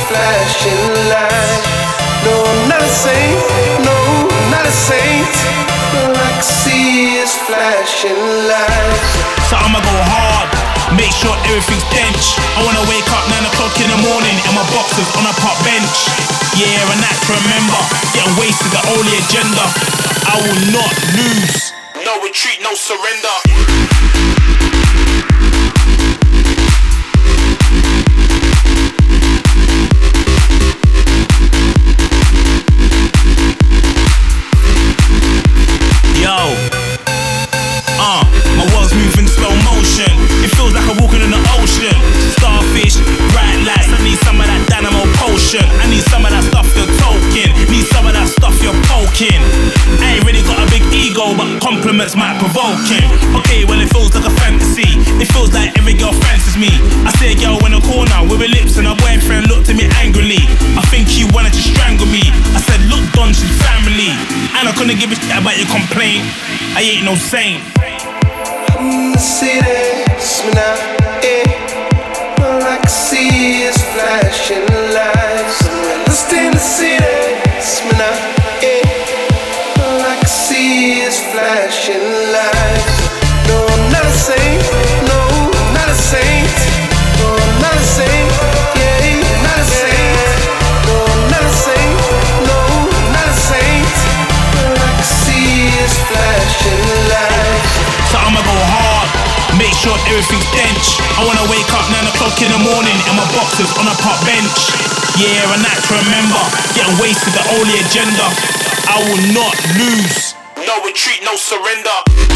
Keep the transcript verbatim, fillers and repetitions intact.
flashing light. No, I'm not a saint. No, I'm not a saint. All I can see is flashing lights. So I'ma go hard, make sure everything's dench. I wanna wake up nine o'clock in the morning and my boxers on a park bench. Yeah, and that to remember, getting wasted the only agenda. I will not lose. No retreat, no surrender. I need some of that stuff you're talking. Need some of that stuff you're poking. I ain't really got a big ego, but compliments might provoke him. Okay, well it feels like a fantasy. It feels like every girl fancies me. I see a girl in a corner with her lips and her boyfriend looked at me angrily. I think he wanted to strangle me. I said, look Don, she's family. And I couldn't give a shit about your complaint. I ain't no saint. I'm in the city, swing out, eh. All I can see is flashing lights. I'm lost in the city, swing out, eh. All I can see is flashing lights. No, I'm not a saint. No, I'm not a saint. No, I'm not a saint. Yeah, I'm not a saint. No, I'm not a saint. No, I'm not a saint. All I can see is flashing lights. So I'ma go hard, make sure everything's dench. I wanna wake up nine o'clock in the morning and my boxers on a park bench. Yeah, and that to remember, getting wasted the only agenda. I will not lose. No retreat, no surrender.